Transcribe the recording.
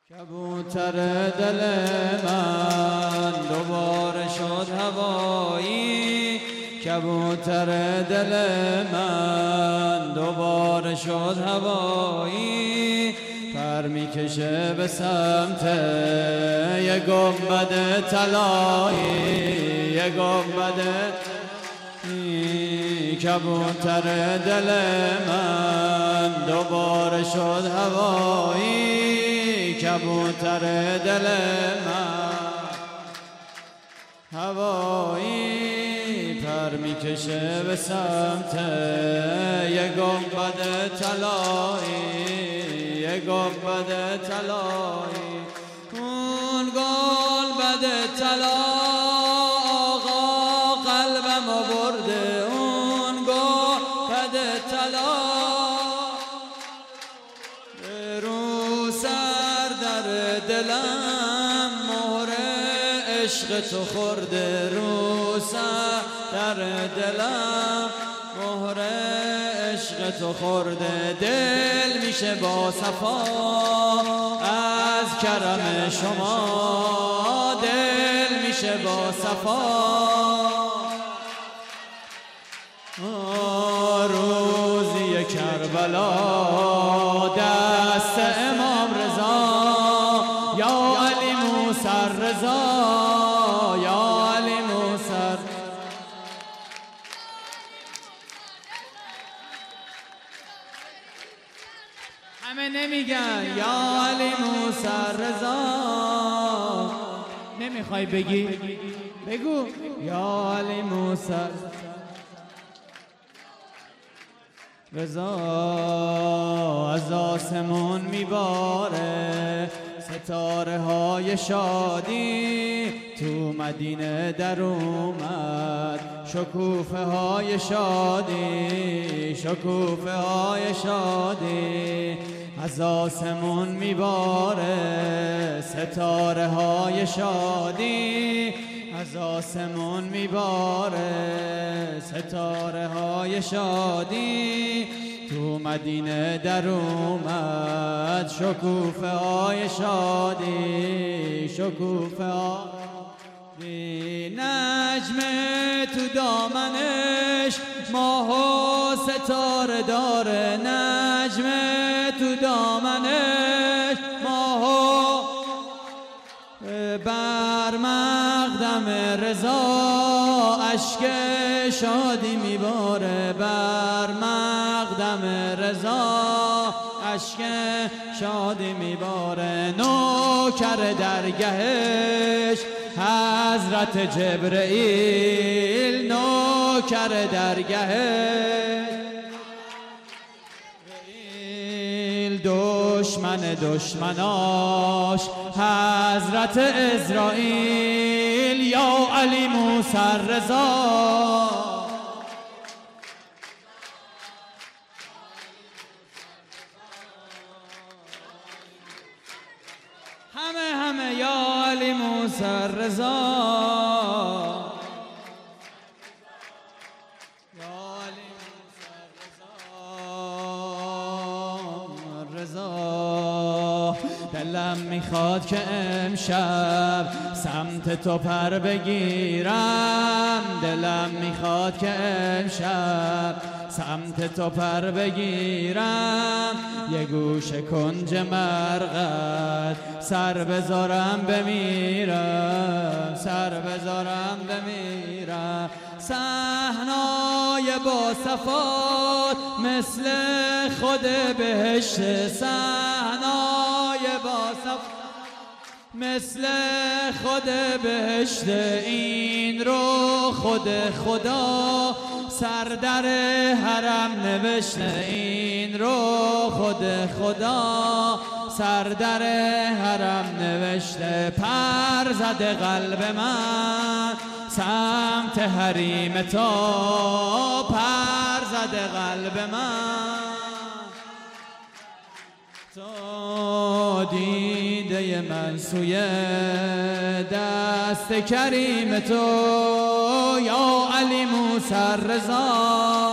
کبوتر دل من دوباره شد هوایی، کبوتر دل من دوباره شد هوایی، پر میکشه به سمت یه گنبد طلایی، یه گنبد کبوتر دل من دوباره شد هوایی، کبوتر دل من هوایی، پر میکشه به سمت یه گنبد طلایی، یه گنبد طلایی. اون گنبد طلا آقا قلبمو برده، اون گنبد طلا رو سر در دلم مهر عشق تو خورده، رو سر در دلم مهر عشق تو خورده. دل میشه با صفا از کرم شما، دل میشه با صفا روزی کربلا دست امام رضا، یا علی موسی رضا، یا علی موسی. همه نمیگن یا علی موسی رضا، نمیخوای بگی؟ بگو یا علی موسی رضا. از آسمون میباره ستاره های شادی، تو مدینه در اومد شکوفه های شادی، شکوفه های شادی. از آسمون میباره ستاره های شادی، از آسمون میباره ستاره های شادی، تو مدینه در اومد شکوفه های شادی، شکوفه های نجم تو دامنش ماه و ستاره داره، نجم تو دامنش ماه و بر مقدم رضا اشک شادی میباره، بر مقدم رضا اشک شادی میباره. نوکر درگهش حضرت جبرئیل، نوکر درگهش دشمن دشمناش حضرت عزرائیل، یا علی موسی رضا. همه یا علی موسی رضا، دلم میخواد که امشب سمت تو پر بگیرم، دلم میخواد که امشب سمت تو پر بگیرم، یه گوشه کنج مرقد سر بذارم بمیرم، سر بذارم بمیرم. صحنای با صفات مثل خود بهشت، صحنای با صفات مثل خود بهشت، این رو خود خدا سر در حرم نوشته، این رو خود خدا سر در حرم نوشته. پر زده قلب من سمت حریم تو، پر زده قلب من تو، دیده من سوی دست کریم تو، یا علی موسی رضا.